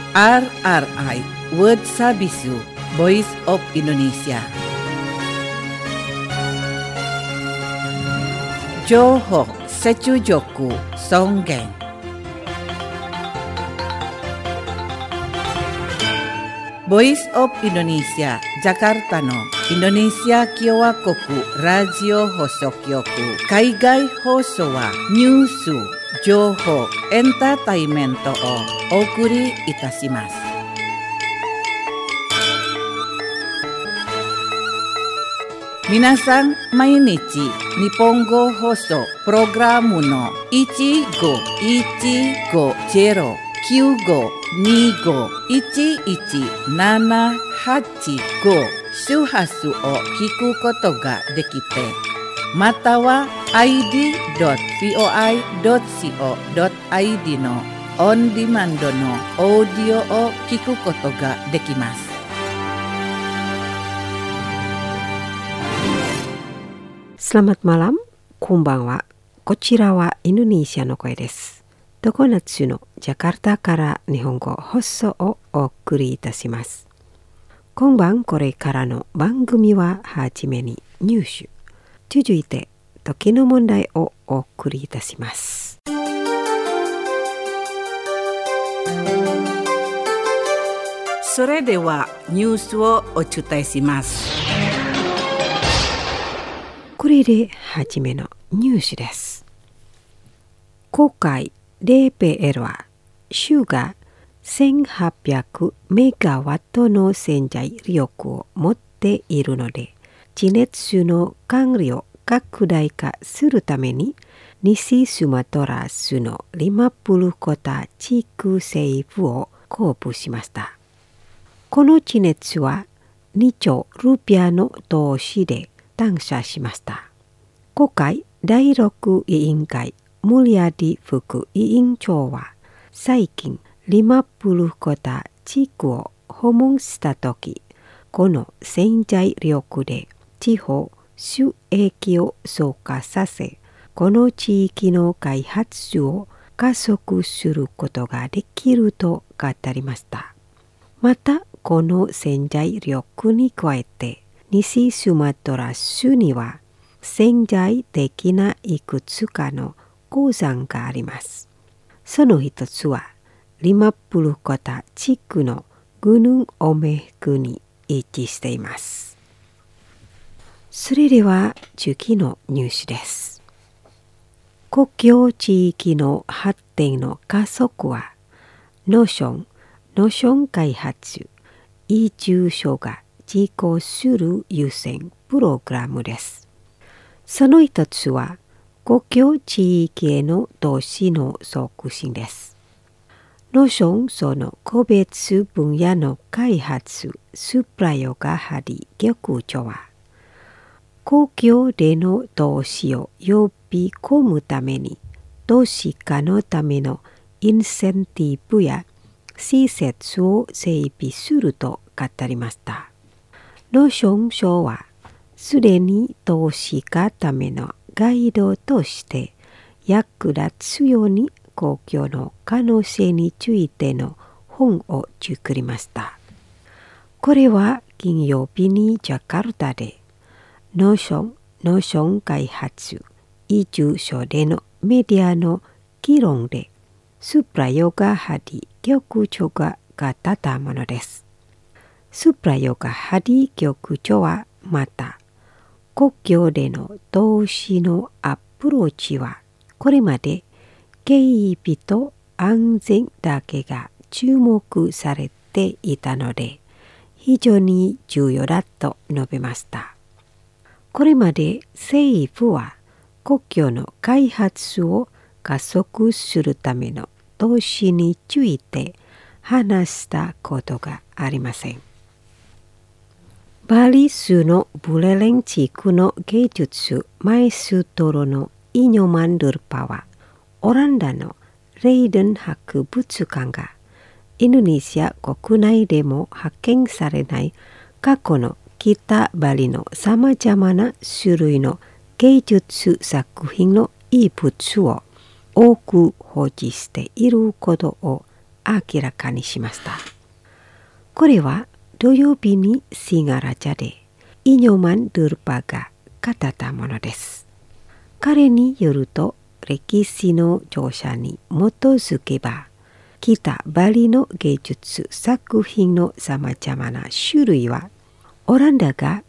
RRI World Sabisu Voice of Indonesia. Johok Secujoku Songgeng. Voice of Indonesia Jakarta no Indonesia Kyowa Koku Radio Hosokyoku Kaigai Hoso wa Nyusu Joho Entertainmento o Okuri Itashimasu. Minasan mainichi Nihongo Hoso Programu no 15-15-95-11-785 周波数を聞くことができて、または id.voi.co.id のオンディマンドのオーディオを聞くことができます。 Selamat malam, konbanwa. こちらはインドネシアの声です。常夏のジャカルタから日本語放送をお送りいたします。今晩これからの番組ははじめにニュース、続いて時の問題をお送りいたします。 それではニュースをお伝えします。 これではじめのニュースです。今回0PL は州が1800メガワットの洗剤力を持っているので、地熱の管理を拡大化するために西スマトラ州の50コタ地区政府を公布しました。この地熱は2兆ルピアの投資で誕生しました。今回第6委員会ムリアディ副委員長は最近50コタ地区を訪問したとき、この洗剤力で地方収益を増加させ、この地域の開発を加速することができると語りました。また、この洗剤力に加えて、西スマトラ州には潜在的ないくつかの鉱山があります。その一つは、50コタ地区のグヌンオメ区に位置しています。それでは次のニュースです。国境地域の発展の加速は、ノーション開発移住所が実行する優先プログラムです。その一つは、国境地域への投資の促進です。ノーションその個別分野の開発スプラヨガハリ局長は、公共での投資を呼び込むために、投資家のためのインセンティブや施設を整備すると語りました。ノーション省は、すでに投資家ためのガイドとして役立つように公共の可能性についての本を作りました。これは金曜日にジャカルタでノーション開発移住所でのメディアの議論でスプラヨガハディ局長が語ったものです。スプラヨガハディ局長はまた、国境での投資のアプローチはこれまで警備と安全だけが注目されていたので非常に重要だと述べました。これまで政府は国境の開発を加速するための投資について話したことがありません。バリ州のブレレン地区の芸術マエストロのイニョマンドルパは、オランダのレイデン博物館がインドネシア国内でも発見されない過去の北バリのさまざまな種類の芸術作品の遺物を多く保持していることを明らかにしました。これは土曜日にシンガラジャでイニョマン・ドゥルパが語ったものです。彼によると歴史の著者に基づけば北バリの芸術作品のさまざまな種類はオランダが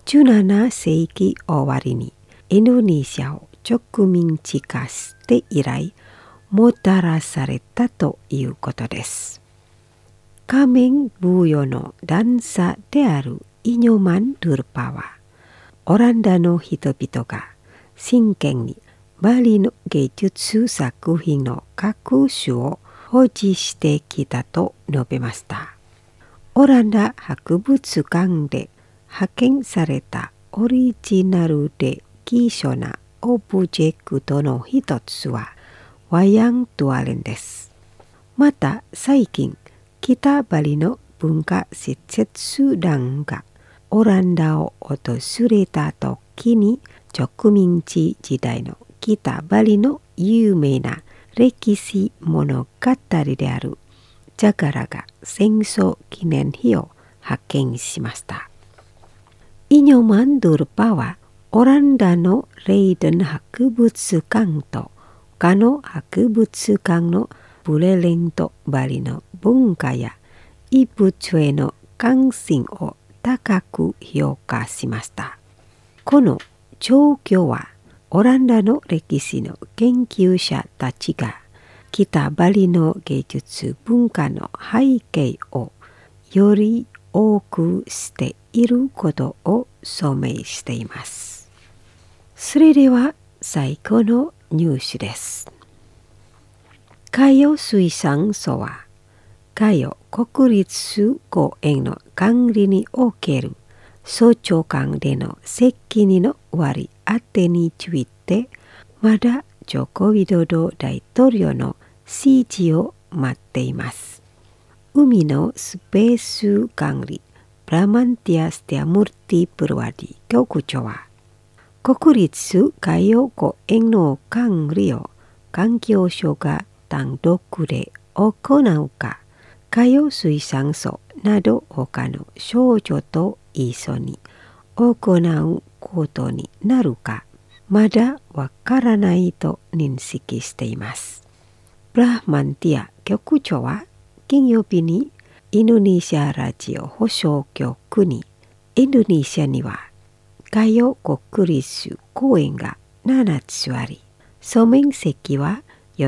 17世紀終わりにインドネシアを植民地化して以来もたらされたということです。仮面舞踊のダンサーであるイニョマン・ドゥルパはオランダの人々が真剣にバリの芸術作品の各種を保持してきたと述べました。オランダ博物館で発見されたオリジナルで希少なオブジェクトの一つはワヤントゥアレンです。また最近北バリの文化施設団がオランダを訪れた時に植民地時代の北バリの有名な歴史物語であるジャガラガ戦争記念碑を発見しました。イニョマン・ドゥルパはオランダのレイデン博物館と他の博物館のブレレントバリの文化や遺物への関心を高く評価しました。この状況はオランダの歴史の研究者たちが北バリの芸術文化の背景をより多くしていることを証明しています。それでは最後のニュースです。海洋水産省は海洋国立公園の管理における総長官での責任の割り当てについてまだジョコ・ウィドド大統領の指示を待っています。海のスペース管理プラマンティア・ステア・ムルティ・プルワディ局長は国立海洋公園の管理を環境省が単独で行うか海洋水産省など他の省庁と一緒に行うことになるかまだわからないと認識しています。プラマンティア局長は金曜日にインドネシアラジオ放送局にインドネシアには海洋国立公園が7つあり総面積は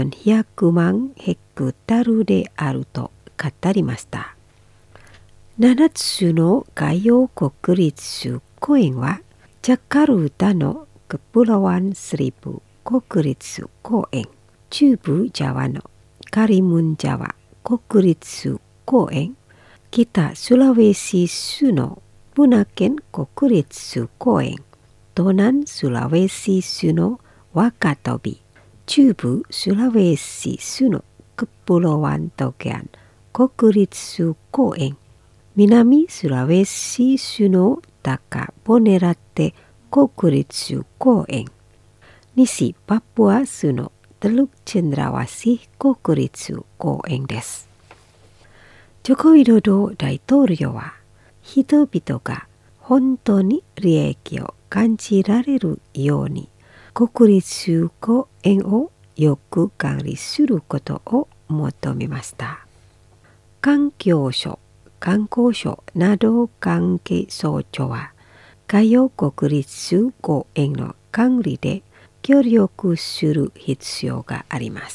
400万ヘクタルであると語りました。7つの海洋国立公園はジャカルタのクプラワンスリブ国立公園、中部ジャワのカリムンジャワ国立公園、北スラウェシ州のブナケン国立公園、東南スラウェシ州のワカトビ、中部スラウェシ州のクプラワントケアン国立公園、南スラウェシ州のタカボネラテ国立公園、西パプア州のテルクチェンドラワシ国立公園です。ジョコ・ウィドド大統領は人々が本当に利益を感じられるように国立公園をよく管理することを求めました。環境省、観光省など関係省庁は海洋国立公園の管理で協力する必要があります。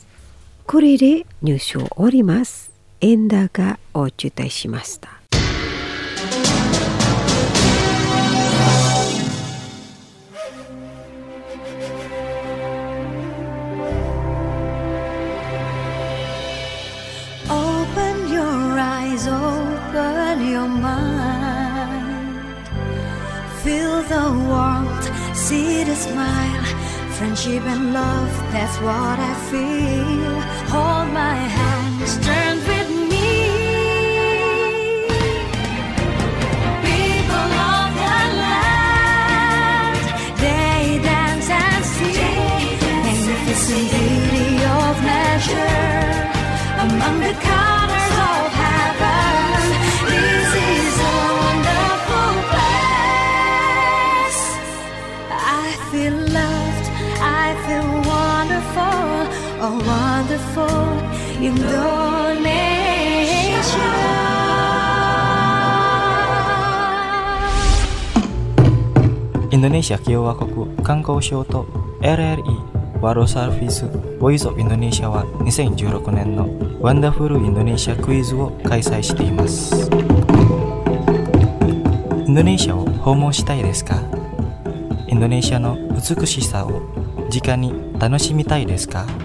これでニュースを終わります。円高を中退しました。 Open your eyes, open your mind. Feel the warmth, see the smile. Friendship and love, that's what I feel. Hold my hands, turn with me. People of the land, they dance and sing. Magnificent beauty of nature. among the colors of heaven. This is a wonderful place. I feel loved, I feel wonderful, oh wonderful Indonesia. Indonesia 共和国観光省と LRE ワールドサービスボイスオブインドネシアは2016年のワンダフルインドネシアクイズを開催しています。インドネシアを訪問したいですか？インドネシアの美しさを直に楽しみたいですか？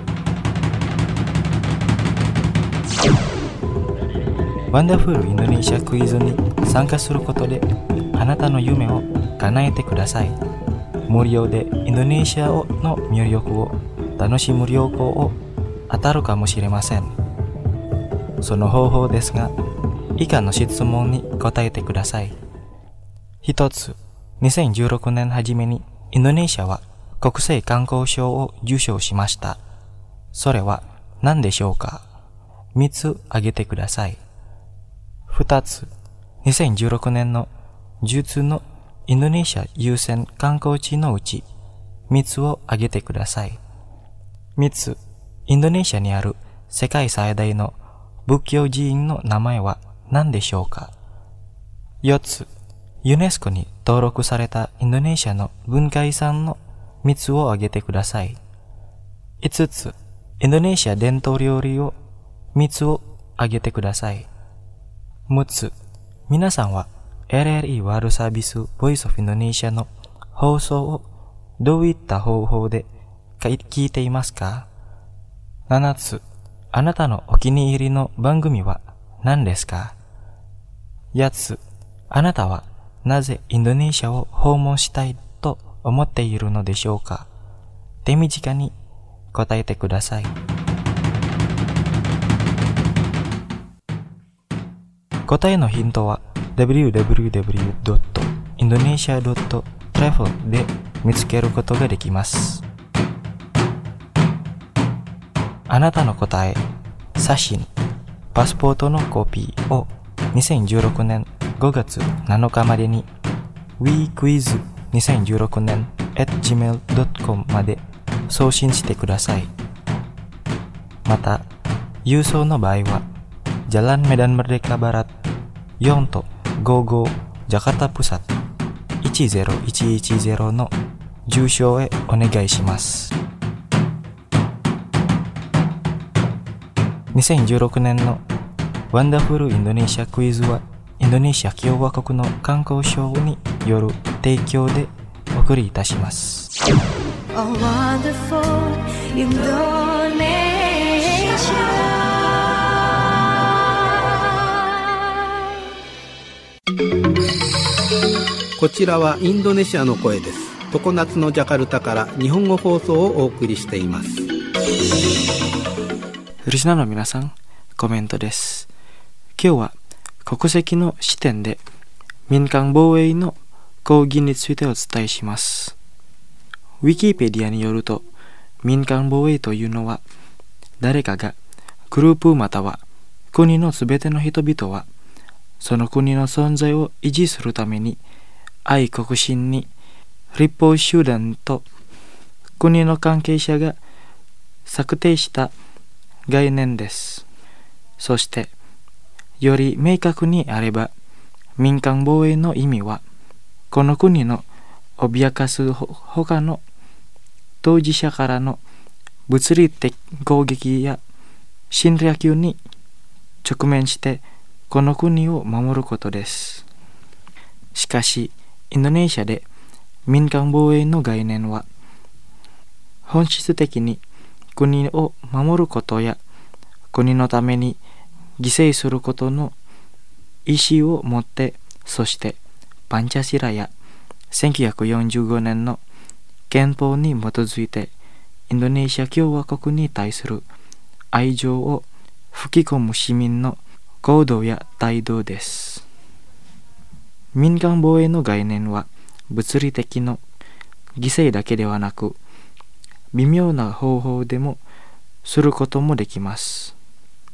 ワンダフルインドネシアクイズに参加することであなたの夢を叶えてください。無料でインドネシアの魅力を楽しむ旅行を当たるかもしれません。その方法ですが、以下の質問に答えてください。一つ、2016年初めにインドネシアは国際観光賞を受賞しました。それは何でしょうか？3つ挙げてください。2つ、2016年の10つのインドネシア優先観光地のうち3つを挙げてください。3つ、インドネシアにある世界最大の仏教寺院の名前は何でしょうか？ 4 つ、ユネスコに登録されたインドネシアの文化遺産の3つを挙げてください。5つ、インドネシア伝統料理を3つを挙げてください。6つ、皆さんはLRE ワールドサービスボイスオフインドネシアの放送をどういった方法で聞いていますか？ 7 つ、あなたのお気に入りの番組は何ですか？ 8 つ、あなたはなぜインドネシアを訪問したいと思っているのでしょうか？手短に答えてください。答えのヒントはwww.indonesia.travel で見つけることができます。あなたの答え、写真、パスポートのコピーを2016年5月7日までに wequiz2016 年 @gmail.com まで送信してください。また、郵送の場合はJalan Medan Merdeka Barat Yonto Gogo Jakarta Pusat 10110の住所へお願いします。2016年のワンダフルインドネシアクイズはインドネシア共和国の観光省による提供でお送りいたします。 A wonderful Indonesia. こちらはインドネシアの声です。常夏のジャカルタから日本語放送をお送りしています。 リスナーの皆さん、コメントです。今日は国籍の視点で民間防衛の講義についてお伝えします。ウィキペディアによると、民間防衛というのは誰かがグループまたは国のすべての人々はその国の存在を維持するために愛国心に立法集団と国の関係者が策定した概念です。そしてより明確にあれば民間防衛の意味はこの国の脅かす他の当事者からの物理的攻撃や侵略に直面してこの国を守ることです。しかしインドネシアで民間防衛の概念は本質的に国を守ることや国のために犠牲することの意思を持って、そしてパンチャシラや1945年の憲法に基づいてインドネシア共和国に対する愛情を吹き込む市民の行動や態度です。民間防衛の概念は物理的の犠牲だけではなく微妙な方法でもすることもできます。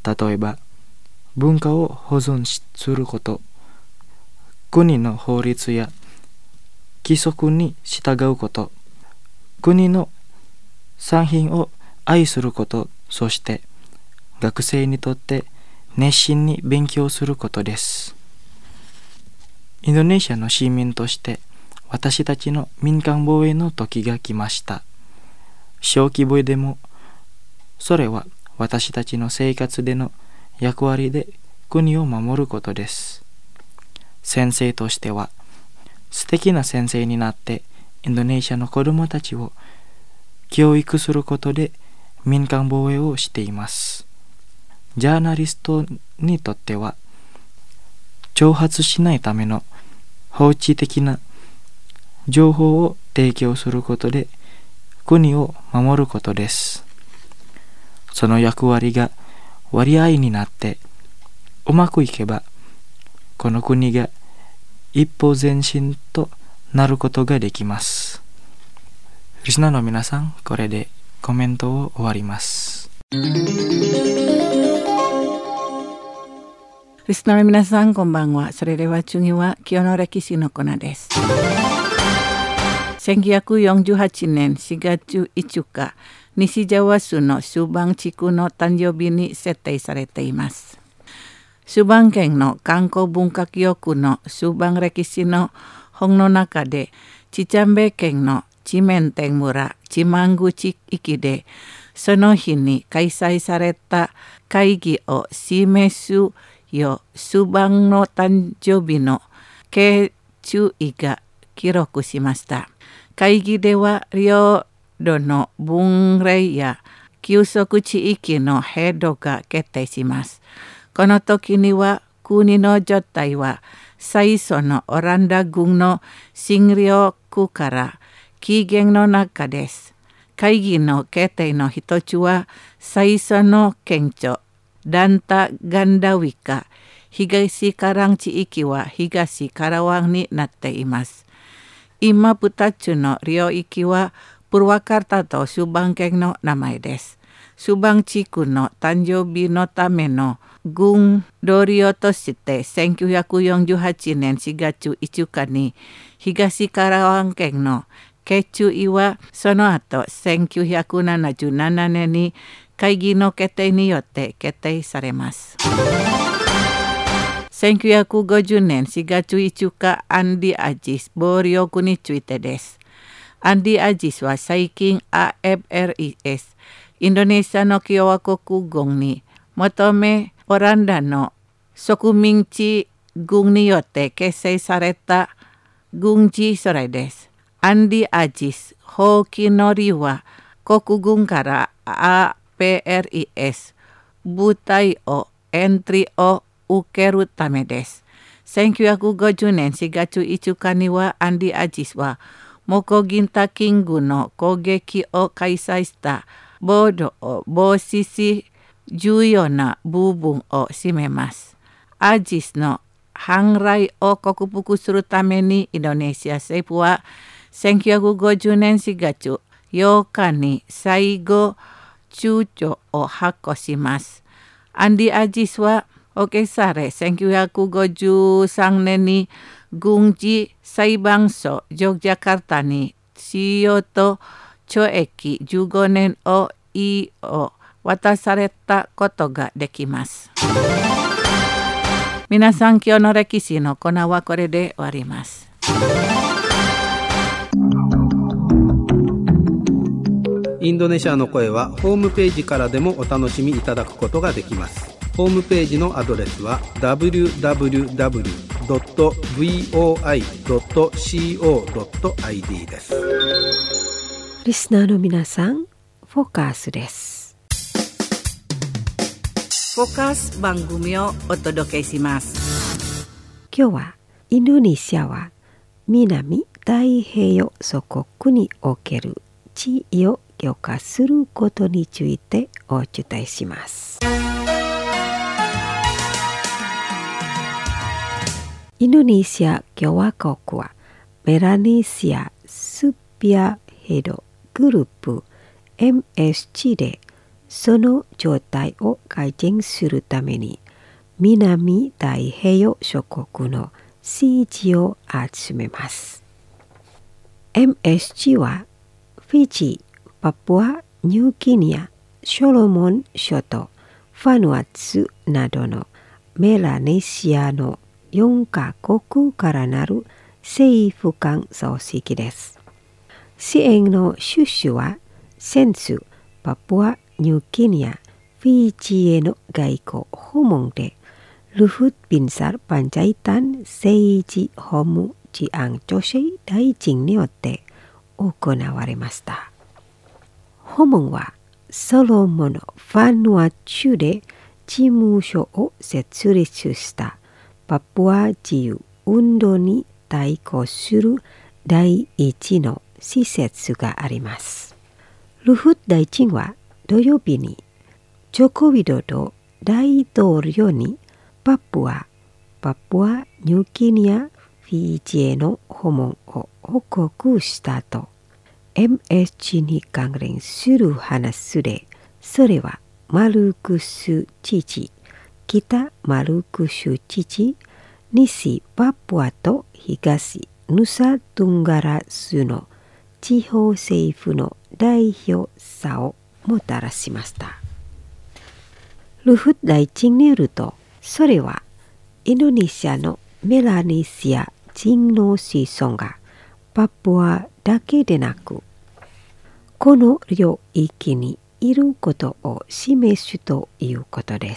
例えば文化を保存すること、国の法律や規則に従うこと、国の産品を愛すること、そして学生にとって熱心に勉強することです。インドネシアの市民として私たちの民間防衛の時が来ました。小規模でもそれは私たちの生活での役割で国を守ることです。先生としては素敵な先生になってインドネシアの子どもたちを教育することで民間防衛をしています。ジャーナリストにとっては挑発しないための法治的な情報を提供することで国を守ることです。その役割が割合になってうまくいけばこの国が一歩前進となることができます。リスナーの皆さん、これでコメントを終わります。 リスナーの皆さん、こんばんは。それでは次は今日の歴史のコーナーです。1948年4月5日、西ジャワ州のスーバン地区の誕生日に設定されています。スーバン県の観光文化記憶のスーバン歴史の本の中で、チチャンベ県のチメンテン村チマング地域で、その日に開催された会議を示すよう、スーバンの誕生日の慶注意が記録しました。会議では領土の分類や休息地域の制度が決定します。この時には国の状態は最初のオランダ軍の侵略から期限の中です。会議の決定の一つは最初の県庁ダンタ・ガンダウィカ東カラン地域は東カラワンになっています。今2つの領域はプルワカルタとスーバン県の名前です。スーバン地区の誕生日のための軍同僚として1948年4月5日に東カラワン県の慶注意はその後1977年に会議の決定によって決定されます。1950年4月5日、アンディ・アジス暴力についてです。アンディ・アジスは最近 AFRIS、インドネシアの共和国軍に求め、オランダの植民地軍によって結成された軍事組織です。アンディ・アジス放棄の理由は、国軍から AFRIS 部隊をエントリーを受けるためです。1950年4月5日にはアンディ・アジスはモコギンタキングの攻撃を開催した暴動を防止し重要な部分を占めます。アジスの反来を克服するためにインドネシア政府は1950年4月8日に最後通帳を発行します。アンディ・アジスはOKEされ、1953年に軍事裁判所ジョグジャカルタに使用と懲役15年を渡されたことができます。皆さん、今日の歴史のコーナーはこれで終わります。 インドネシアの声はホームページからでもお楽しみいただくことができます。ホームページのアドレスは www.voi.co.id です。 リスナーの皆さん、フォーカスです。 フォーカス番組をお届けします。 今日はインドネシアは南太平洋諸国における地位を強化することについてお伝えします。インドネシア共和国はメラネシアスピアヘドグループ MSG でその状態を改善するために南太平洋諸国の支持を集めます。MSG はフィジー、パプア、ニューギニア、ソロモン諸島、ファヌアツなどのメラネシアの4カ国からなる政府間組織です。支援の趣旨は先週パプアニューギニア、フィジーへの外交訪問でルフッ・ビンサル・パンジャイタン政治法務治安女性大臣によって行われました。訪問はソロモンファヌア州で事務所を設立したパプア自由運動に対抗する第一の施設があります。ルフッ大臣は土曜日にジョコウィドド大統領にパプアニューギニア、フィジーへの訪問を報告した後、MSG に関連する話で、それはマルクス知事、北マルクス知事、西パプアと東ヌサトゥンガラスの地方政府の代表さをもたらしました。ルフッ大臣によると、それはインドネシアのメラネシア人の子孫がパプアだけでなく、この領域にいることを示すということです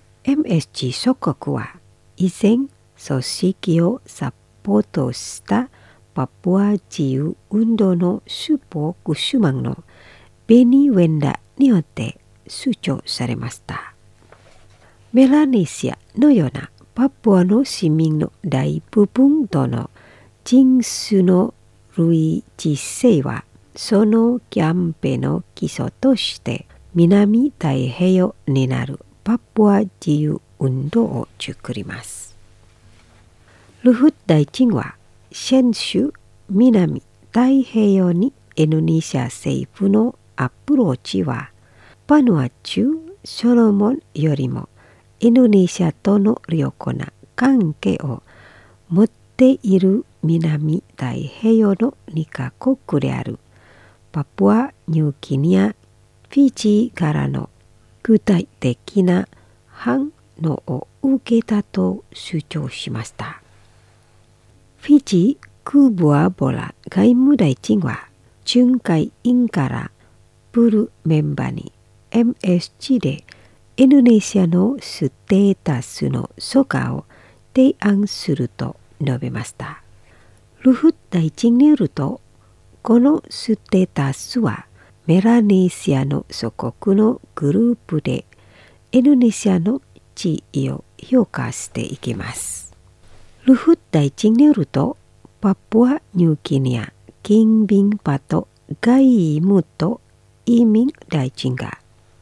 。MSG 諸国は以前組織をサポートしたパプア自由運動のスポークスマンのベニウェンダによって主張されました。メラネシアのようなパプアの市民の大部分との人種の類似性はそのキャンペーンの基礎として南太平洋になるパプア自由運動を作ります。ルフッ大臣は先週南太平洋にインドネシア政府のアプローチはバヌアチュソロモンよりもインドネシアとの良好な関係を持っている南太平洋の2カ国であるパプアニューギニア、フィジーからの具体的な反応を受けたと主張しました。フィジー・クブアボラ外務大臣は仲介員からプルメンバーに MSG でインドネシアのステータスの許可を提案すると述べました。ルフッ大臣によると、このステータスはメラネシアの祖国のグループでインドネシアの地位を評価していきます。ルフッ大臣によると、パプアニューギニア近隣パト外務と移民大臣が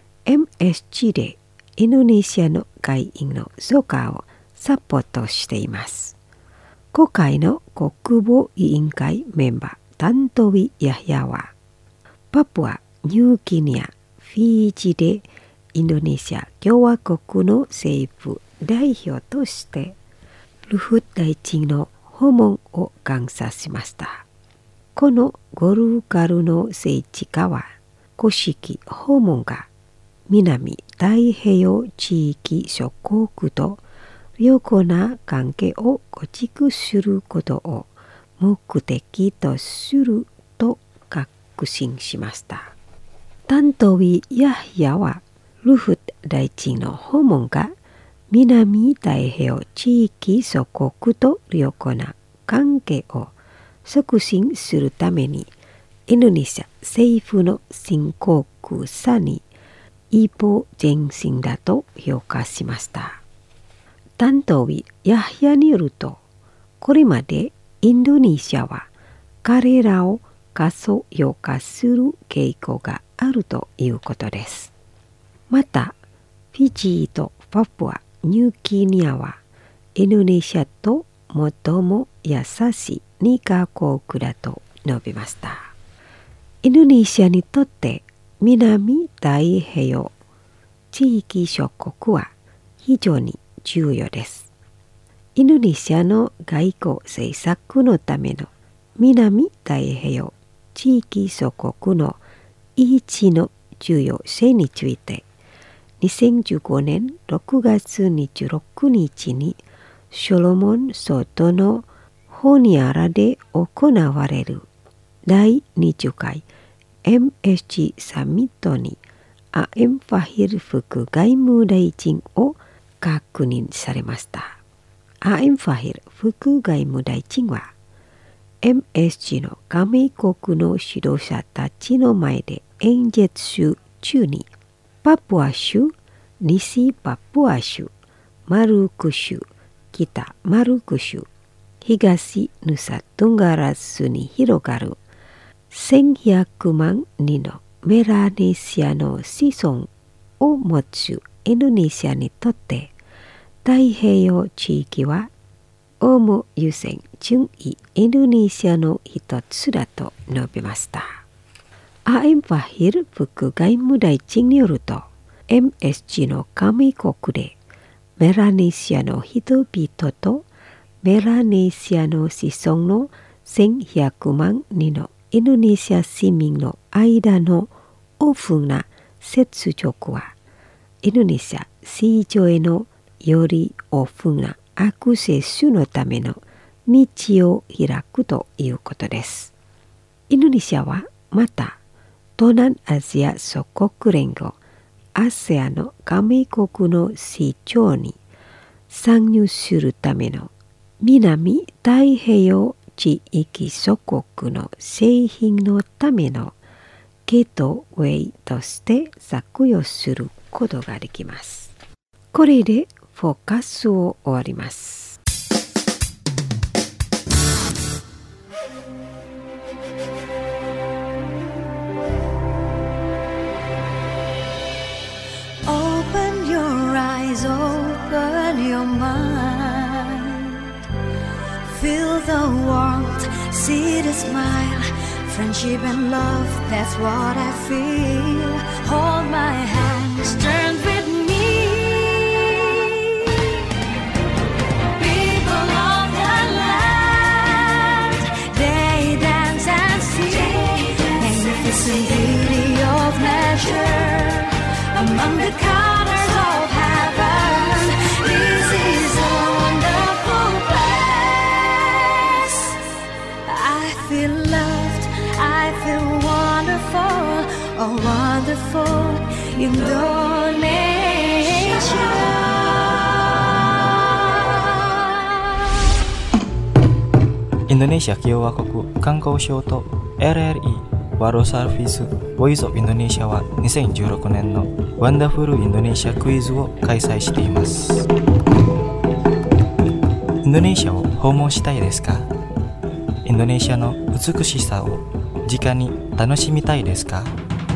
MSG でインドネシアの外員の許可をサポートしています。今回の国防委員会メンバータントウィ・ヤヒヤはパプアニューギニア、フィジーでインドネシア共和国の政府代表としてルフッ大臣の訪問を感謝しました。このゴルガルの政治家は公式訪問が南太平洋地域諸国と良好な関係を構築することを目的とすると確信しました。タントウィ・ヤヒヤはルフッ大臣の訪問が南太平洋地域諸国と良好な関係を促進するためにインドネシア政府の深刻さに一歩前進だと評価しました。タントウィ・ヤヒヤによると、これまでインドネシアは彼らを過疎評価する傾向があるということです。また、フィジーとパプアニューギニアはインドネシアと最も優しい2カ国だと述べました。インドネシアにとって南太平洋地域諸国は非常に重要です。インドネシアの外交政策のための南太平洋地域諸国の位置の重要性について、2015年6月26日にソロモン諸島のホニアラで行われる第20回 MSG サミットにA.M. ファヒル副外務大臣を確認されました。A.M. ファヒル副外務大臣は MSG の加盟国の指導者たちの前で演説中にパプア州、西パプア州、マルク州、北マルク州、東ヌサトンガラスに広がる1100万人のメラネシアの子孫を持つインドネシアにとって太平洋地域はオウム優先順位インドネシアの一つだと述べました。A.M. ファヒル副外務大臣によると MSG の加盟国でメラネシアの人々とメラネシアの子孫の1100万人のインドネシア市民の間のオープンな接触はインドネシア市場へのよりオープンなアクセスのための道を開くということです。インドネシアはまた東南アジア諸国連合 ASEAN の加盟国の市場に参入するための南太平洋地域諸国の製品のためのゲートウェイとして削用することができます。これでフォーカスを終わります。 Open your eyes, open your mind. Feel the warmth, see the smile. Friendship and love, that's what I feel. Hold my hands, turn with me. People of the land, they dance and sing. Magnificent beauty of nature among the colors of heaven. This is a wonderful place. I feel loved, I feel wonderful, oh wonderful Indonesia. インドネシア共和国観光省と LRI ワールドサービスボイスオブインドネシアは2016年のワンダフルインドネシアクイズを開催しています。インドネシアを訪問したいですか？インドネシアの美しさを直に楽しみたいですか？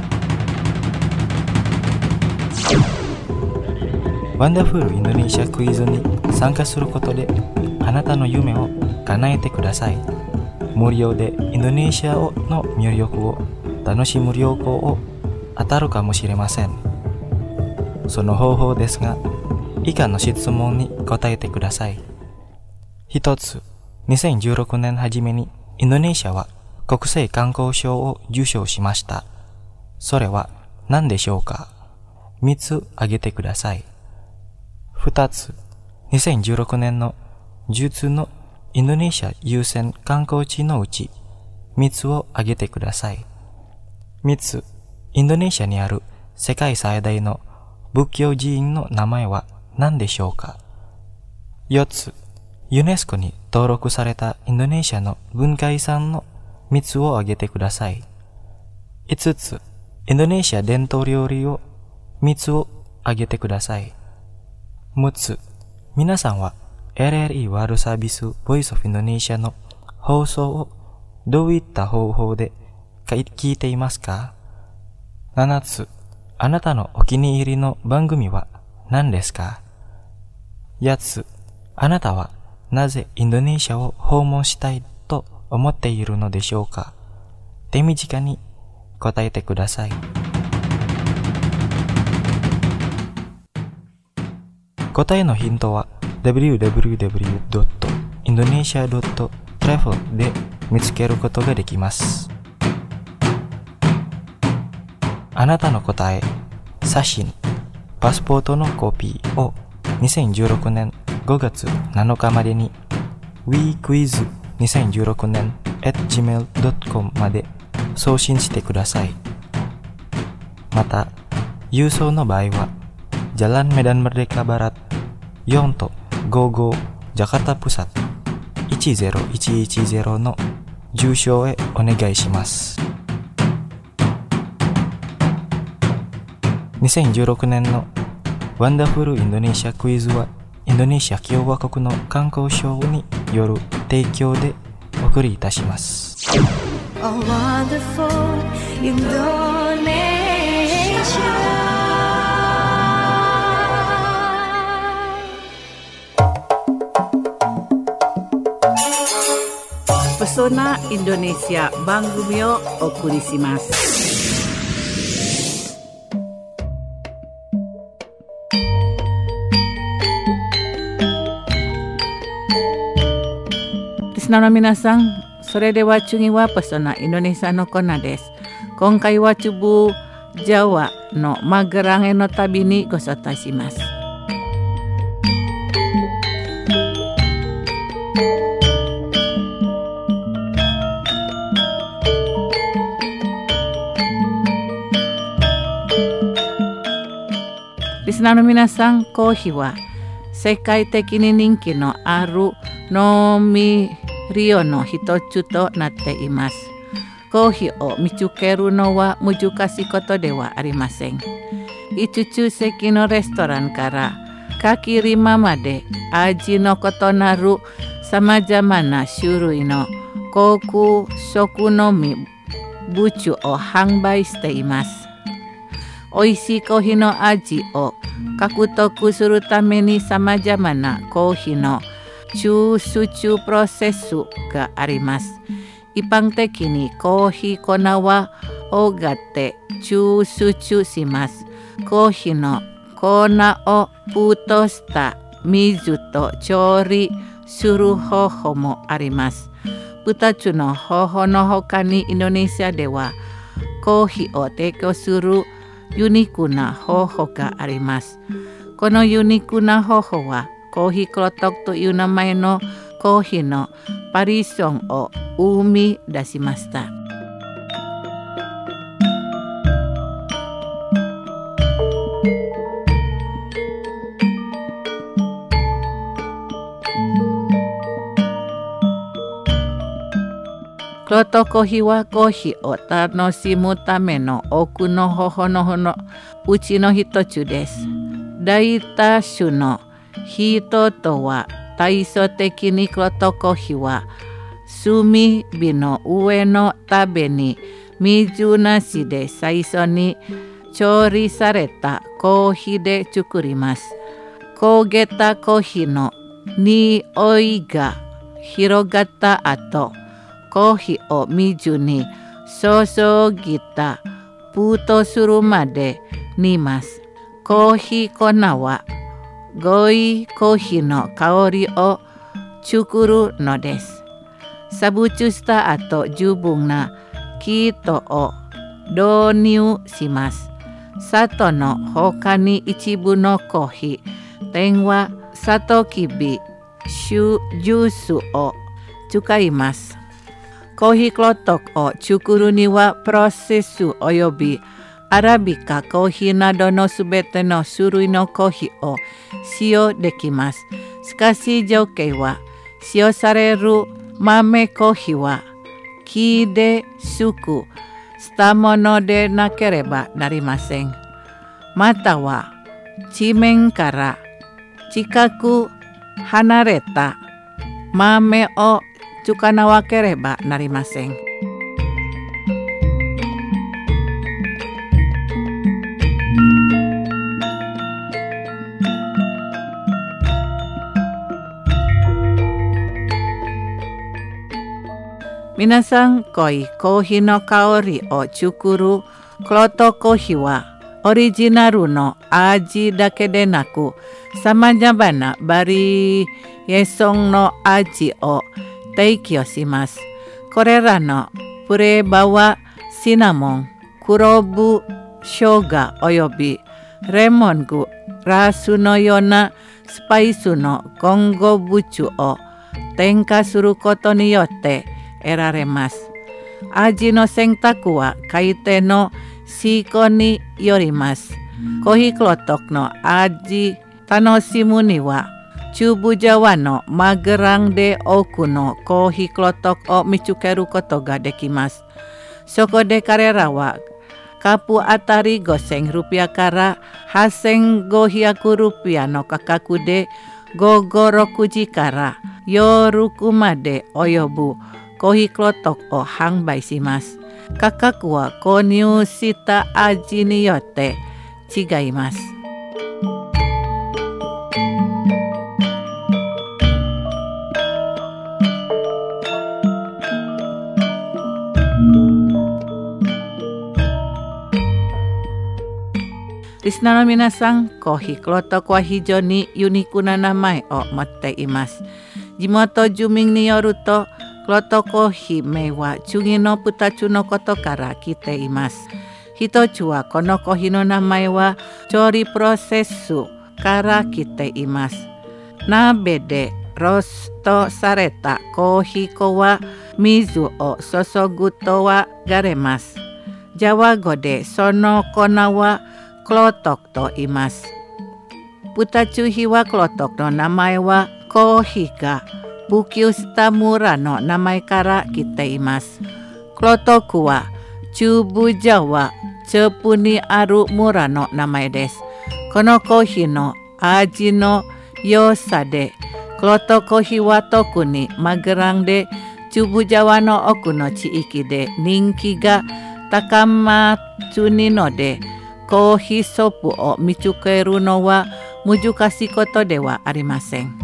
ワンダフルインドネシアクイズに参加することであなたの夢を叶えてください。無料でインドネシアの魅力を楽しむ旅行を当たるかもしれません。その方法ですが、以下の質問に答えてください。一つ、2016年初めにインドネシアは国際観光賞を受賞しました。それは何でしょうか？3つ挙げてください。2つ、2016年の10つのインドネシア優先観光地のうち3つを挙げてください。3つ、インドネシアにある世界最大の仏教寺院の名前は何でしょうか？ 4つ、ユネスコに登録されたインドネシアの文化遺産の3つを挙げてください。5つ、インドネシア伝統料理を3つを挙げてください。6つ、皆さんはLRI ワールドサービスボイスオブインドネシアの放送をどういった方法で聞いていますか？ 7 つ、あなたのお気に入りの番組は何ですか？ 8 つ、あなたはなぜインドネシアを訪問したいと思っているのでしょうか？手短に答えてください。 答えのヒントは www.indonesia.travel で見つけることができます。あなたの答え、写真、パスポートのコピーを2016年5月7日までに wequiz2016年@gmail.com まで送信してください。また、郵送の場合は、Jalan Medan Merdeka Barat, Yongto, Gogo, Jakarta Pusat, 10110の住所へお願いします。2016年のワンダフルインドネシアクイズは、インドネシア共和国の観光省による提供でお送りいたします。 A wonderful Indonesia. Pesona Indonesia Bangumi o okurisimasu. Listenerの皆さん、それでは次はPesona Indonesiaのコーナーです。今回はCebu Jawa のMagelangへの旅にご招待します。リスナーの皆さん、コーヒーは世界的に人気のある飲み料の一つとなっています。コーヒーを見つけるのは難しいことではありません。5つ席のレストランから柿リマまで味の異なる様々な種類の高級食飲み物を販売しています。美味しいコーヒーの味を獲得するために様々なコーヒーの抽出プロセスがあります。一般的にコーヒー粉はおがって抽出します。コーヒーの粉を沸騰した水と調理する方法もあります。2つの方法の他にインドネシアではコーヒーを提供するユニークな方法があります。このユニークな方法はコーヒークロトクという名前のコーヒーのバリエーションを生み出しました。クロトコーヒーはコーヒーを楽しむための多くの方法のうちの一つです。大多数の人とは対照的にクロトコーヒーは炭火の上の壁に水なしで最初に調理されたコーヒーで作ります。焦げたコーヒーの匂いが広がった後、コーヒーを水に注ぎた沸騰するまで煮ます。コーヒー粉は濃いコーヒーの香りを作るのです。煮沸した後、十分な生糸を導入します。砂糖の他に一部のコーヒー、点はサトウキビジュースを使います。コーヒークロトクを作るにはプロセスおよびアラビカコーヒーなどのすべての種類のコーヒーを使用できます。しかし条件は使用される豆コーヒーは木で熟したものでなければなりません。または地面から近く離れた豆を使わなければなりません。皆さん、濃いコーヒーの香りを作るクロトコーヒーはオリジナルの味だけでなく、様々なバリエーションの味を提供します。これらのフレーバーはシナモン、クローブ、生姜およびレモングラスのようなスパイスの混合物を添加することによって得られます。味の選択は買い手の嗜好によります。コーヒークロトクの味楽しむには、中部ジャワのマグランで多くのコーヒークロトクを見つけることができます。そこで彼らはカップあたり5,000ルピアから8,500ルピアの価格で午後6時から夜9まで及ぶコーヒークロトクを販売します。価格は購入した味によって違います。リスナーの皆さん、コーヒークロトクは非常にユニークな名前を持っています。地元住民によると、クロトコーヒー名は次の2つのことから来ています。一つはこのコーヒーの名前は調理プロセスから来ています。鍋でローストされたコーヒー粉は水を注ぐと分かれます。ジャワ語でその粉はクロトクと言います。2つ比はクロトクの名前はコーヒーが普及した村の名前から来ています。クロトクは中部ジャワ中部にある村の名前です。このコーヒーの味の良さで、クロトコーヒーは特にマグランで中部ジャワの奥の地域で人気が高まっているので、コーヒーショップを見つけるのは難しいことではありません。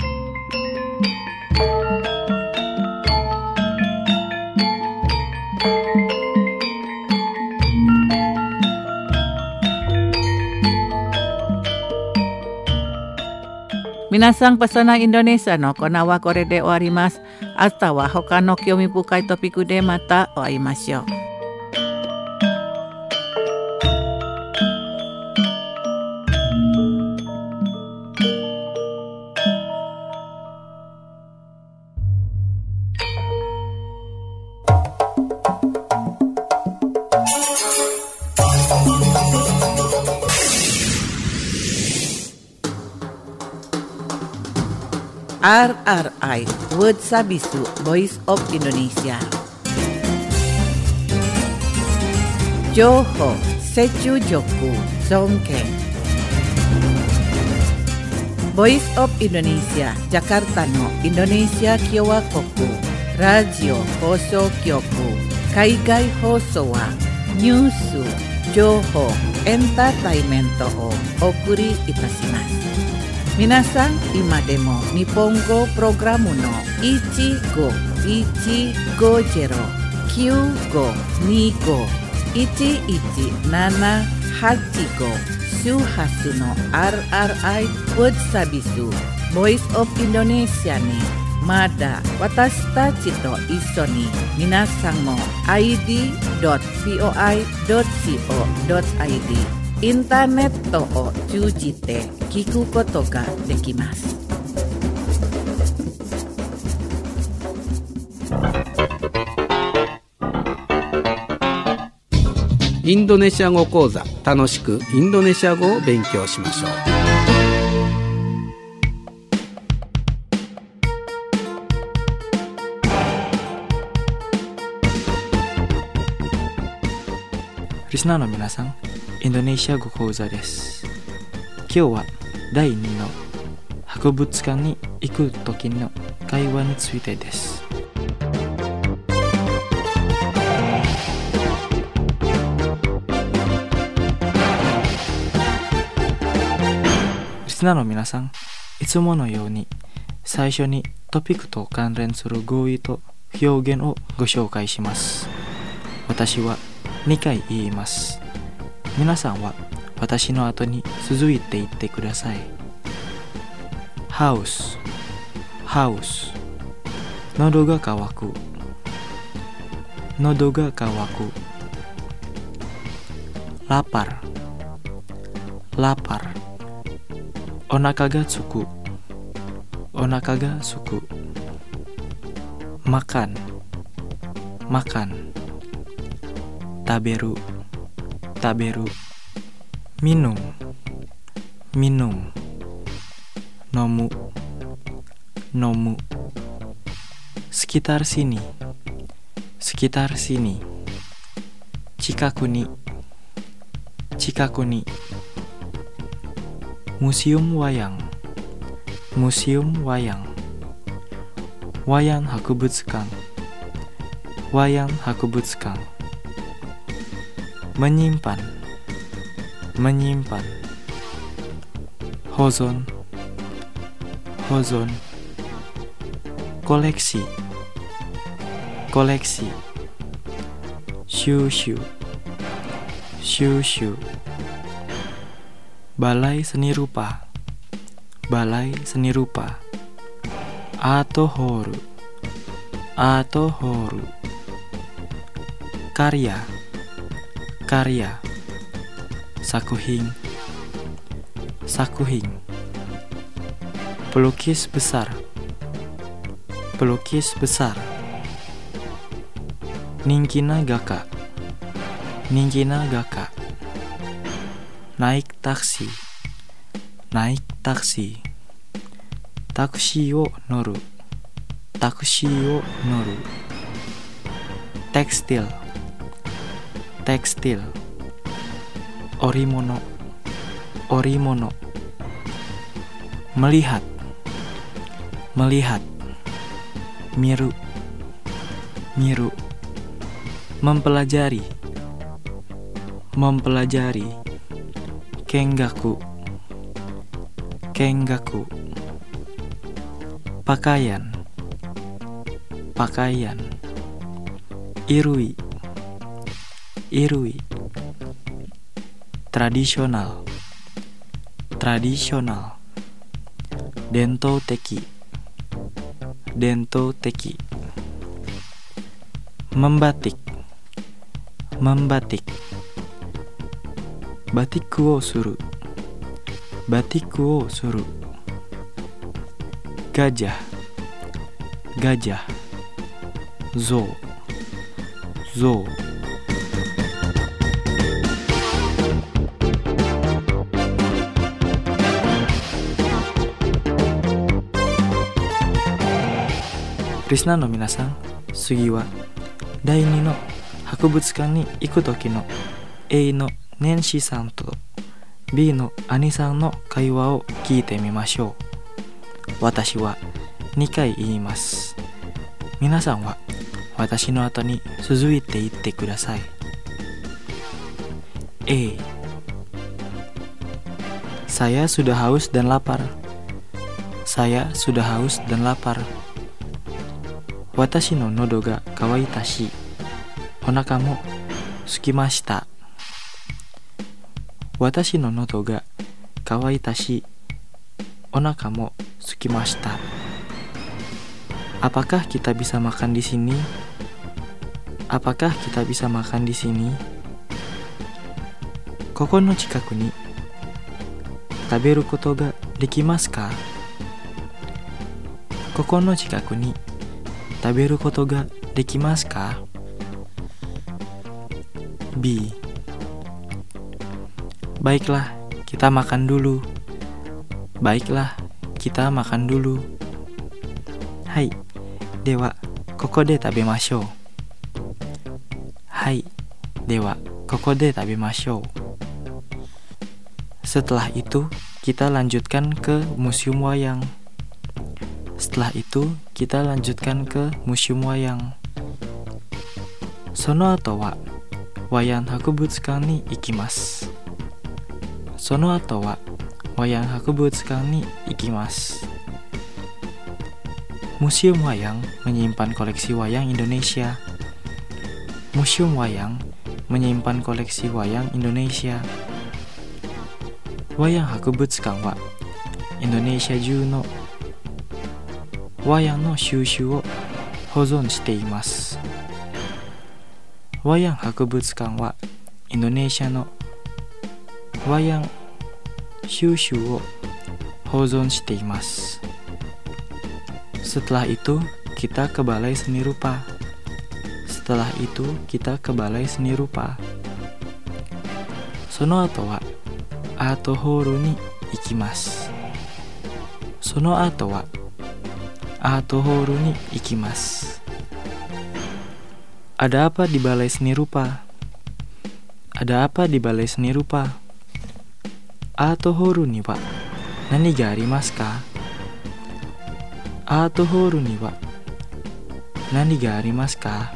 皆さん、パソナインドネシアのコーナーはこれで終わります。明日は他の興味深いトピックでまたお会いましょう。RRI Word Sabisu Voice of Indonesia. Johor Seju Joku Zongkeng. Voice of Indonesia Jakarta no Indonesia Kyowa Koku Radio Hoso Kyoku Kaigai Hoso wa Nyusu Johor Entertainment o Okuri itashimasu. 皆さん、今でも日本語プログラムの 1515251178 周波数の RRI Word Sabisu Voice of Indonesia にまだ私たちと一緒に皆さんも id.voi.co.id インターネットを通じて聞くことができます。 インドネシア語講座、楽しくインドネシア語を勉強しましょう。 リスナーの皆さん、インドネシア語講座です。今日は第2の博物館に行く時の会話についてです。リスナーの皆さん、いつものように最初にトピックと関連する語彙と表現をご紹介します。私は2回言います。皆さんは私の後に続いていってください。haus haus 喉が渇く喉が渇く。lapar lapar お腹がすくお腹がすく。makan makan 食べる食べる。minum minum 飲む飲む。sekitar sini sekitar sini 近くに近くに。museum wayang museum wayang wayang 博物館 wayang 博物館。menyimpan menyimpan hozon hozon koleksi koleksi shushu shushu balai seni rupa balai seni rupa. atohoru atohoru karya karya. sakuhin sakuhin pelukis besar pelukis besar. Ninkina gaka ninkina gaka naik taksi naik taksi. taksi wo noru taksi wo noru. tekstil tekstil orimono orimono melihat melihat. miru miru mempelajari mempelajari. kengaku kengaku pakaian pakaian. irui irui tradisional tradisional. dento teki dento teki membatik membatik. batiku wo suru batiku wo suru. gajah gajah zoo zoo. Risna no minasan, sugi wa dai ni no hakubutsukan ni iku toki no Aのネンシさんと B のアニさんの会話を聞いてみましょう。私は2回言います。皆さんは私の後に続いて言ってください。A. Saya sudah haus dan lapar. Saya sudah haus dan lapar. Watashi no nodo ga kawaita shi, onaka mo sukimashita. Watashi no nodo ga kawaita shi, onaka mo sukimashita. Apakah kita bisa makan di sini? Apakah kita bisa makan di sini? Koko no chikaku ni taberu koto ga dekimasu ka? Koko no chikaku ni taberu koto ga dekimasu ka? B. Baiklah, kita makan dulu. Baiklah, kita makan dulu. Hai, dewa, koko de tabemashou. Hai, dewa, koko de tabemashou. Setelah itu, kita lanjutkan ke museum wayang. Setelah itu, kita lanjutkan ke museum wayang. Sono ato wa wayang hakubutsukan ni ikimasu. Sono ato wa wayang hakubutsukan ni ikimasu. Museum wayang menyimpan koleksi wayang Indonesia. Museum wayang menyimpan koleksi wayang Indonesia. Wayang Hakubutsukan wa Indonesia中の和ヤンの収集を保存しています。和ヤン博物館はインドネシアの和ヤン収集を保存しています。Setelah itu kita ke Balai Seni Rupa. Setelah itu kita ke Balai Seni Rupa. その後はアートホールに行きます。その後はアートホールに行きます。Ada apa di Balai Seni Rupa? Ada apa di Balai Seni Rupa? アートホールには何がありますか？アートホールには何がありますか？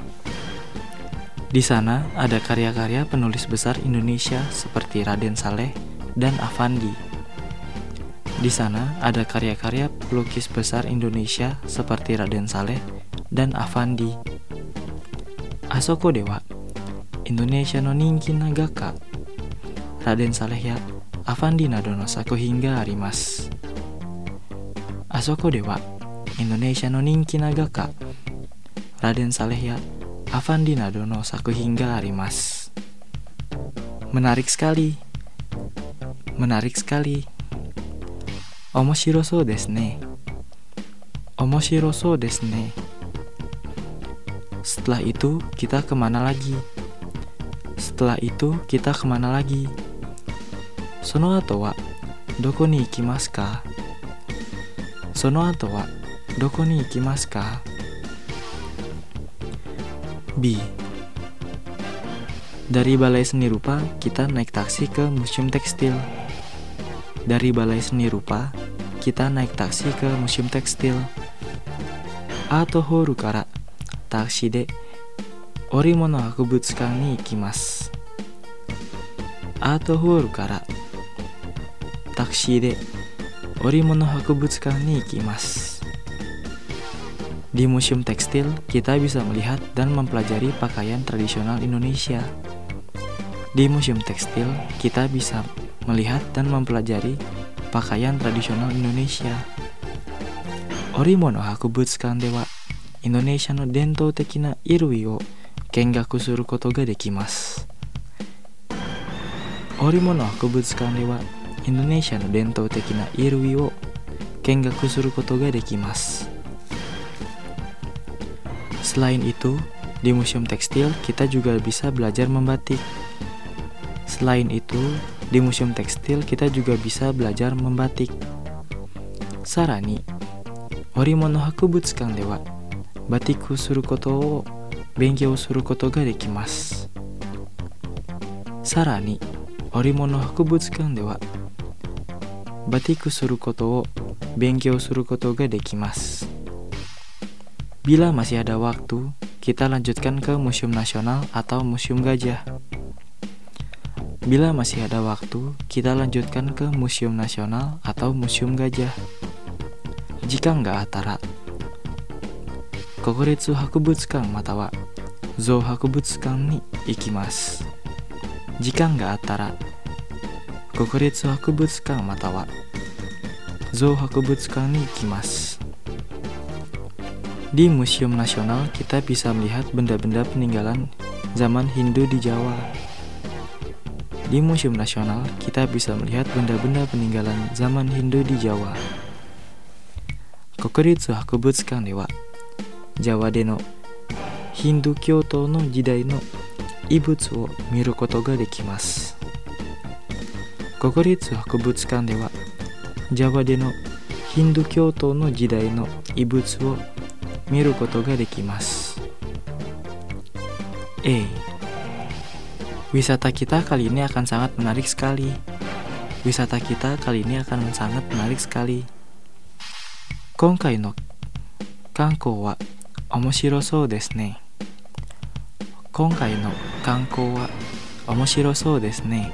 Di sana ada karya-karya penulis besar Indonesia seperti Raden Saleh dan Affandi. Di sana ada karya-karya pelukis besar Indonesia seperti Raden Saleh dan Affandi. Asoko de wa Indonesia no ninki na gaka Raden Saleh ya Affandi nado no sakuhin ga arimasu. Asoko de wa Indonesia no ninki na gaka Raden Saleh ya Affandi nado no sakuhin ga arimasu. Menarik sekali. Menarik sekali. Omoshirosou desu ne. Omoshirosou desu ne. Setelah itu kita kemana lagi? Setelah itu kita kemana lagi? Sono ato wa doko ni ikimasu ka? Sono ato wa doko ni ikimasu ka? B. Dari Balai Seni Rupa kita naik taksi ke Museum Tekstil. Dari Balai Seni Rupa kita naik taksi ke Museum Tekstil. Ato horu kara taksi de orimono hakubutsukan ni ikimasu. Ato horu kara taksi de orimono hakubutsukan ni ikimasu. Di Museum Tekstil, kita bisa melihat dan mempelajari pakaian tradisional Indonesia. Di Museum Tekstil, kita bisa melihat dan mempelajari pakaian tradisional Indonesia. Orimono Hakubutsukan de wa Indonesia no dentou teki na irui o kengaku suru koto ga dekimasu. Orimono Hakubutsukan de wa Indonesia no dentou teki na irui o kengaku suru koto ga dekimasu. Selain itu, di Museum Tekstil kita juga bisa belajar membatik. Selain itu, di Museum Tekstil kita juga bisa belajar membatik. Sarani, orimono hakubutsukan de wa batiku suru koto o benkyou suru koto ga dekimasu. Sarani, orimono hakubutsukan de wa batiku suru koto o benkyou suru koto ga dekimasu. Bila masih ada waktu, kita lanjutkan ke Museum Nasional atau Museum Gajah. Bila masih ada waktu, kita lanjutkan ke Museum Nasional atau Museum Gajah. Jika nggak atara, Kokuritsu Hakubutsukan mata wa Zou Hakubutsukan ni ikimasu. Jika nggak atara, Kokuritsu Hakubutsukan mata wa Zou Hakubutsukan ni ikimasu. Di Museum Nasional kita bisa melihat benda-benda peninggalan zaman Hindu di Jawa. Di Museum Nasional kita bisa melihat benda-benda peninggalan zaman Hindu di Jawa. Kokuritsu Hakubutsukan de wa Jawa de no Hindu Kyoto no jidai no ibutsu o miru koto ga dekimasu. Kokuritsu Hakubutsukan de wa Jawa de no Hindu Kyoto no jidai no ibutsu o miru koto ga dekimasu. Wisata kita kali ini akan sangat menarik sekali. Wisata kita kali ini akan sangat menarik sekali. Konkai no kankou wa omoshirosou desu ne. Konkai no kankou wa omoshirosou desu ne.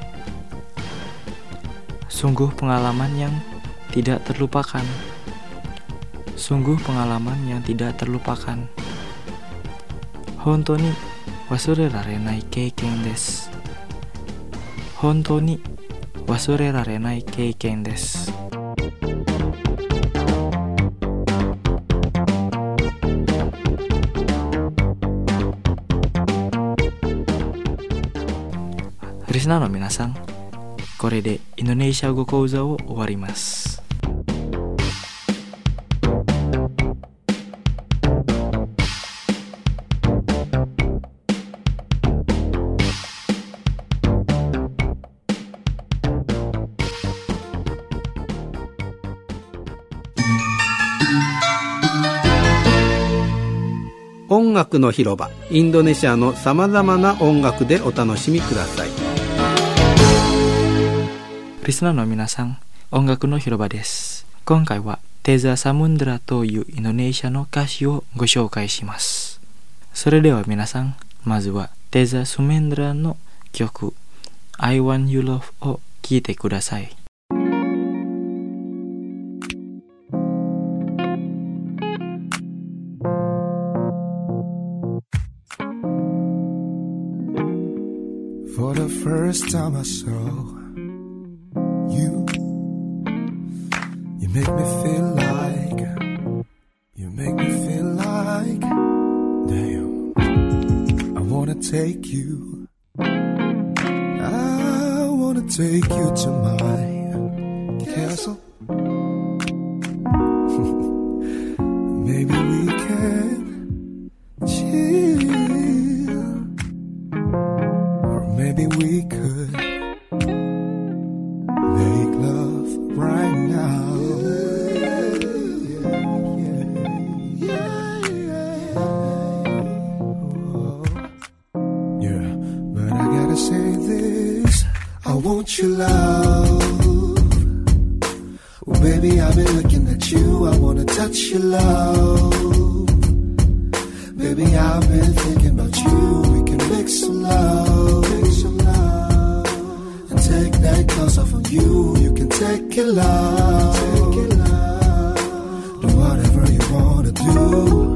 Sungguh pengalaman yang tidak terlupakan. Sungguh pengalaman yang tidak terlupakan. Hontou ni wasurerarenai keiken desu. Hontou ni 忘れられない経験です。リスナーの皆さん、これでインドネシア語講座を終わります。 音楽の広場、インドネシアのさまざまな音楽でお楽しみください。 リスナーの皆さん、音楽の広場です。今回はテザ・サムンドラというインドネシアの歌詞をご紹介します。それでは皆さん、まずはテザ・スメンドラの曲 I Want You Love を聴いてください。 For the first time I saw you, you make me feel like, damn, I wanna take you to my castle. Maybe we can chill, or maybe we could make love right now. Yeah, but I gotta say this, I want your love. Oh baby, I've been looking at you, I wanna touch your love. Baby, I've been thinking about you, we can make some love, and take that clothes off of you, you can take it love, do whatever you wanna do.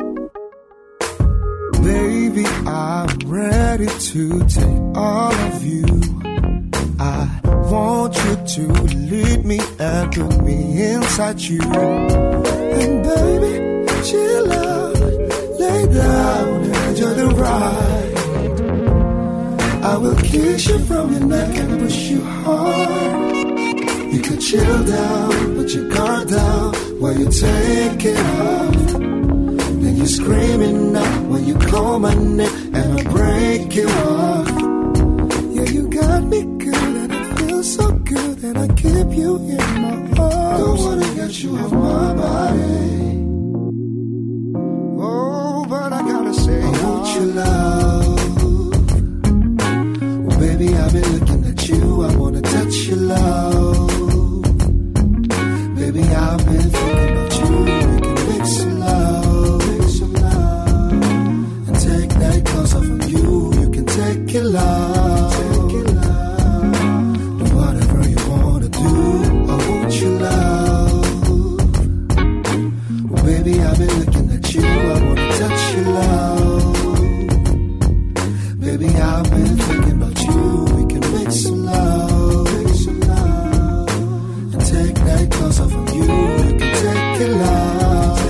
Baby, I'm ready to take all of you. I want you to lead me and put me inside you. And baby, chill out, lay down and enjoy the ride. I will kiss you from your neck and push you hard. You can chill down, put your guard down while you take it off. Then you're screaming out when you call my name and I break you off. Yeah, you got me good and it feels so good and I keep you in my arms. Don't wanna get you off my body. Oh, but I gotta say I want your love. Oh, baby, I've been looking at you, I wanna touch your love. Baby, I've been thinking about you, we can make some love, and take that clothes off of you, you can take it love, do whatever you wanna do, I want your love. Oh, baby, I've been looking at you, I wanna touch your love. Baby, I've been thinking about you, we can make some love, and take that clothes off of you, you can take it love,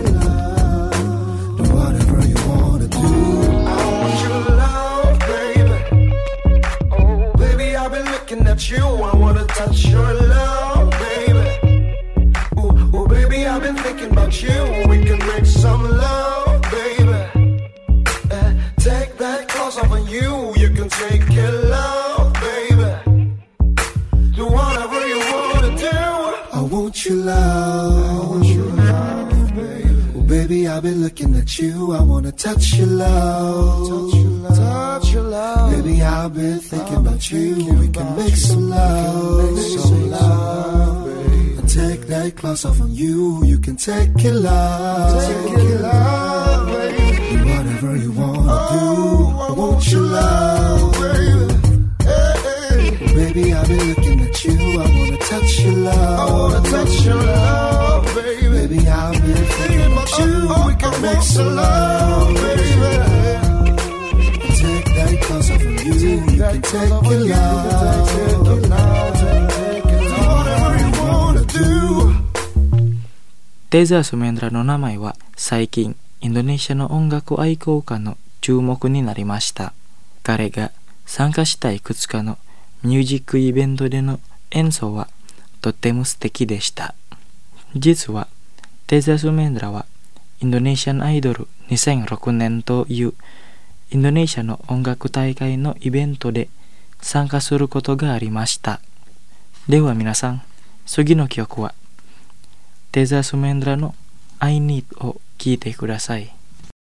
do whatever you wanna do. I want your love, baby. Oh, baby, I've been looking at you, I wanna touch your love, baby. Oh, baby, I've been thinking about you, we can make some love, baby. Take that clothes off of you, you can take it love, baby. Do whatever you wanna do. I want your love, baby. Oh, baby, I've been looking at you, I wanna touch your love, touch your love. Baby, I've been thinking about you, we can make some love, baby. And take that clothes off of you, you can take it love, baby. Do whatever you wanna do. I want your love, baby. Oh, baby, I've been looking at you, I wanna touch your love, I wanna touch your love, baby. Baby, I've been thinking about you, we can make some love, baby. Take that clothes off of you, you can can take it loud. Whatever you wanna do. テザー・スメンドラの名前は最近インドネシアの音楽愛好家の注目になりました。彼が参加したいくつかのミュージックイベントでの演奏はとても素敵でした。実はテザー・スメンドラはインドネシアンアイドル2006年というインドネシアの音楽大会のイベントで参加することがありました。では皆さん、次の曲はテザー・スメンドラの I Need を聴いてください。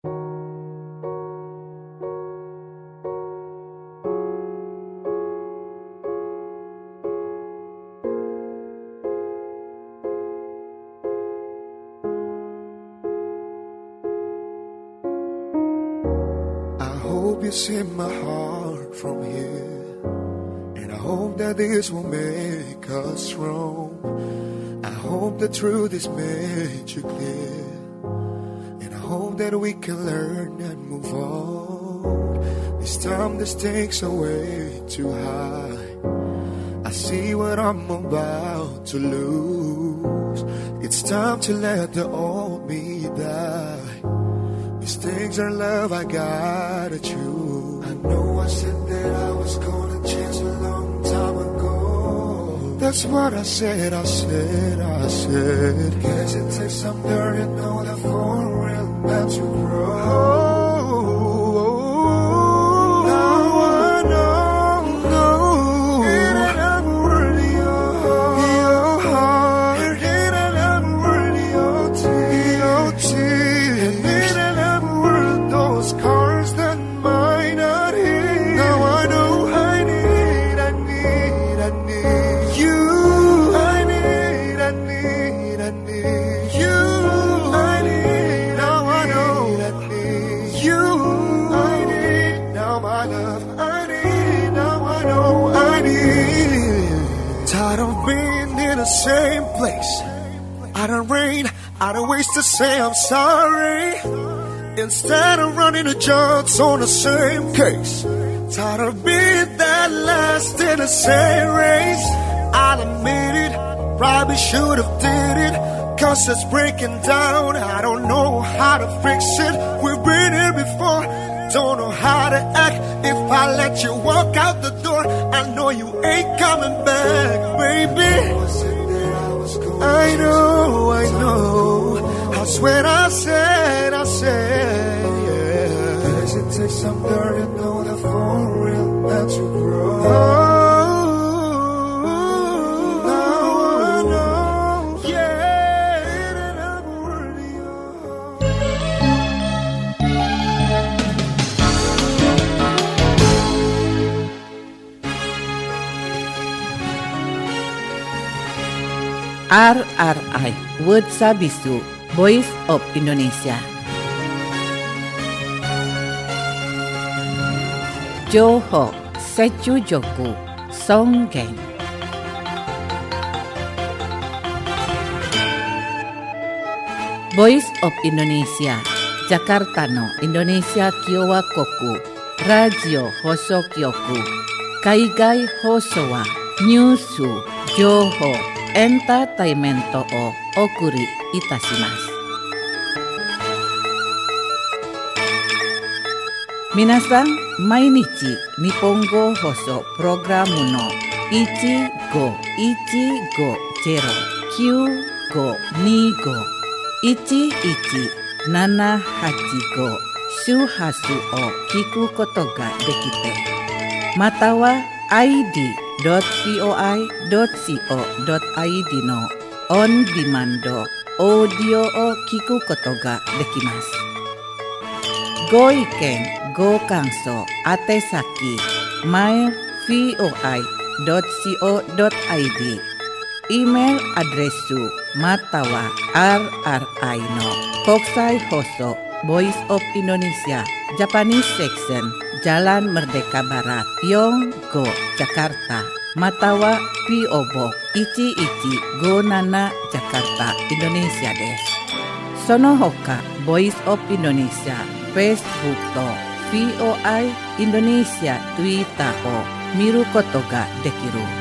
You see my heart from here, and I hope that this will make us strong. I hope the truth is made you clear, and I hope that we can learn and move on. This time the stakes are way too high. I see what I'm about to lose. It's time to let the old me die. Mistakes are love, I gotta choose. I know I said that I was gonna change a long time ago. That's what I said. Guess it takes some dirt in order for a real man to grow. Now I know it ain't worthy your heart. It ain't worthy your tears. Scars that might not heal. Now I know I need you. I need you. I need, now I know I need you. I need, now my love. I need, now I know I need. Tired of being in the same place. I don't rain, I don't waste to say I'm sorry. Instead of running the jobs on the same case. Tired of being that last in the same race. I'll admit it, probably should have did it. Cause it's breaking down, I don't know how to fix it. We've been here before, don't know how to act. If I let you walk out the door, I know you ain't coming back, baby. I know, I swear I said, yeah. Guess it takes some dirt in order for a real man to grow. Now I know, yeah, it ain't worthy RRI Word Sabisu Voice of Indonesia. Johor Secu Joku Songgeng. Voice of Indonesia Jakarta no Indonesia Kiowa Koku Radio Hoso Kyoku Kaigai Hosowa Nyusu Johor Entertainmento o Okuri Itashimasu. Minasan, mainichi Nippongo Hoso Programu no Ichigo 9-11-785 Shuhasu o Kiku koto ga dekite. Matawa id.voi.co.id の On Demand オーディオを聞くことができます。ご意見、ご感想、宛先 mail.voi.co.id イメールアドレスまたは RRI の国際放送 Voice of Indonesia Japanese Section Jalan Merdeka Barat Yonggo Jakarta Matawa PO Box 1157 Jakarta Indonesia です。その他 Voice of Indonesia Facebook と VOI Indonesia Twitter を見ることができる